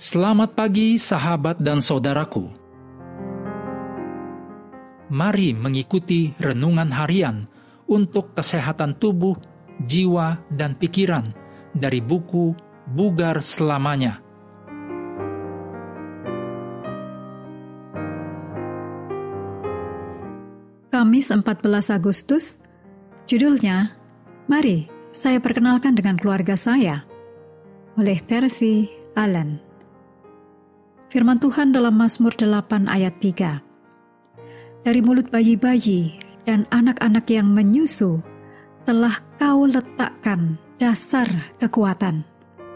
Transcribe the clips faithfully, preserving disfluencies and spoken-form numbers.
Selamat pagi sahabat dan saudaraku. Mari mengikuti renungan harian untuk kesehatan tubuh, jiwa, dan pikiran dari buku Bugar Selamanya. Kamis empat belas Agustus, judulnya, Mari saya perkenalkan dengan keluarga saya, oleh Tercy Allen. Firman Tuhan dalam Mazmur delapan ayat tiga. Dari mulut bayi-bayi dan anak-anak yang menyusu, telah kau letakkan dasar kekuatan.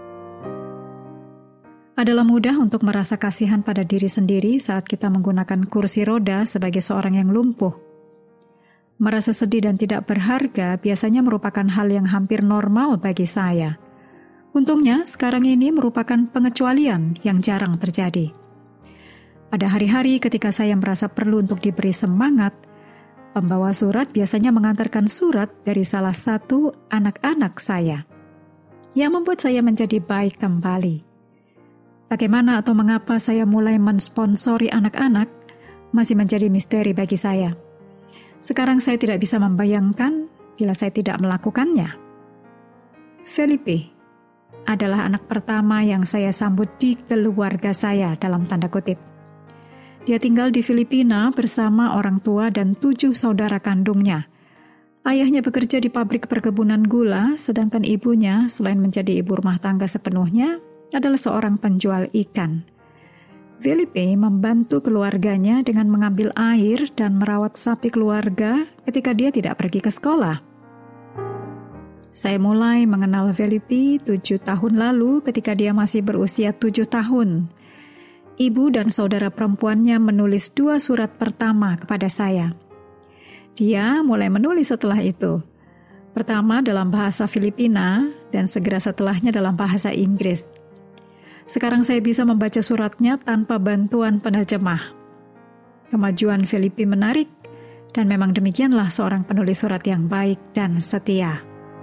Adalah mudah untuk merasa kasihan pada diri sendiri saat kita menggunakan kursi roda sebagai seorang yang lumpuh. Merasa sedih dan tidak berharga biasanya merupakan hal yang hampir normal bagi saya. Untungnya, sekarang ini merupakan pengecualian yang jarang terjadi. Pada hari-hari ketika saya merasa perlu untuk diberi semangat, pembawa surat biasanya mengantarkan surat dari salah satu anak-anak saya, yang membuat saya menjadi baik kembali. Bagaimana atau mengapa saya mulai mensponsori anak-anak masih menjadi misteri bagi saya. Sekarang saya tidak bisa membayangkan bila saya tidak melakukannya. Felipe adalah anak pertama yang saya sambut di keluarga saya dalam tanda kutip. Dia tinggal di Filipina bersama orang tua dan tujuh saudara kandungnya. Ayahnya bekerja di pabrik perkebunan gula, sedangkan ibunya, selain menjadi ibu rumah tangga sepenuhnya, adalah seorang penjual ikan. Felipe membantu keluarganya dengan mengambil air dan merawat sapi keluarga ketika dia tidak pergi ke sekolah. Saya mulai mengenal Felipe tujuh tahun lalu ketika dia masih berusia tujuh tahun. Ibu dan saudara perempuannya menulis dua surat pertama kepada saya. Dia mulai menulis setelah itu. Pertama dalam bahasa Filipina dan segera setelahnya dalam bahasa Inggris. Sekarang saya bisa membaca suratnya tanpa bantuan penerjemah. Kemajuan Felipe menarik, dan memang demikianlah seorang penulis surat yang baik dan setia.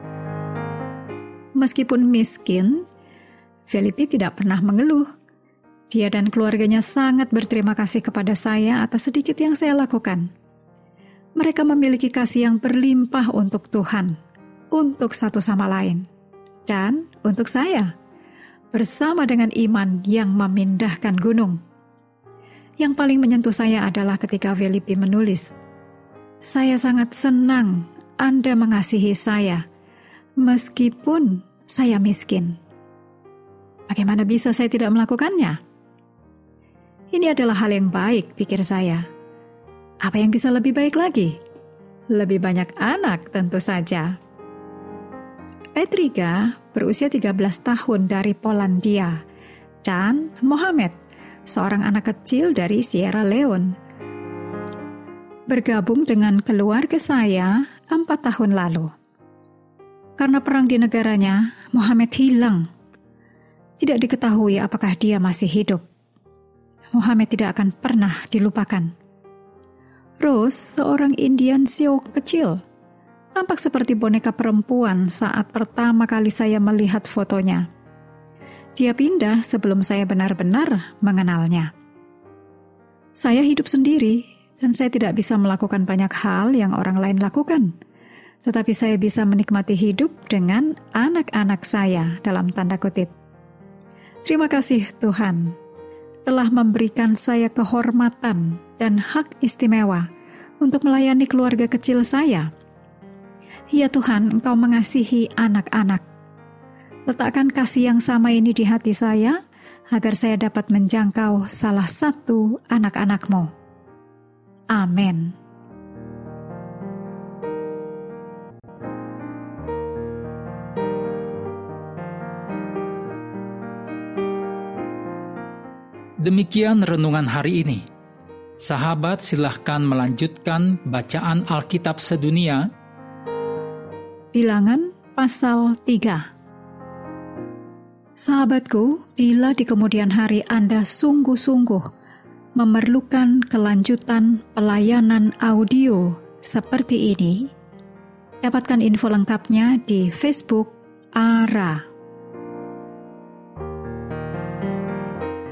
Meskipun miskin, Felipe tidak pernah mengeluh. Dia dan keluarganya sangat berterima kasih kepada saya atas sedikit yang saya lakukan. Mereka memiliki kasih yang berlimpah untuk Tuhan, untuk satu sama lain, dan untuk saya, bersama dengan iman yang memindahkan gunung. Yang paling menyentuh saya adalah ketika Felipe menulis, "Saya sangat senang Anda mengasihi saya, meskipun saya miskin." Bagaimana bisa saya tidak melakukannya? Ini adalah hal yang baik, pikir saya. Apa yang bisa lebih baik lagi? Lebih banyak anak tentu saja. Petriga berusia tiga belas tahun dari Polandia, dan Mohamed, seorang anak kecil dari Sierra Leone, bergabung dengan keluarga saya empat tahun lalu. Karena perang di negaranya, Mohamed hilang. Tidak diketahui apakah dia masih hidup. Mohamed tidak akan pernah dilupakan. Rose, seorang Indian Sioux kecil, tampak seperti boneka perempuan saat pertama kali saya melihat fotonya. Dia pindah sebelum saya benar-benar mengenalnya. Saya hidup sendiri dan saya tidak bisa melakukan banyak hal yang orang lain lakukan. Tetapi saya bisa menikmati hidup dengan anak-anak saya dalam tanda kutip. Terima kasih Tuhan telah memberikan saya kehormatan dan hak istimewa untuk melayani keluarga kecil saya. Ya Tuhan, Engkau mengasihi anak-anak. Letakkan kasih yang sama ini di hati saya, agar saya dapat menjangkau salah satu anak-anak-Mu. Amin. Demikian renungan hari ini. Sahabat, silahkan melanjutkan bacaan Alkitab sedunia. Bilangan pasal tiga. Sahabatku, bila di kemudian hari Anda sungguh-sungguh memerlukan kelanjutan pelayanan audio seperti ini, dapatkan info lengkapnya di Facebook A R A.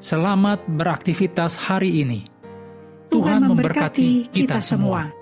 Selamat beraktivitas hari ini. Tuhan memberkati kita semua.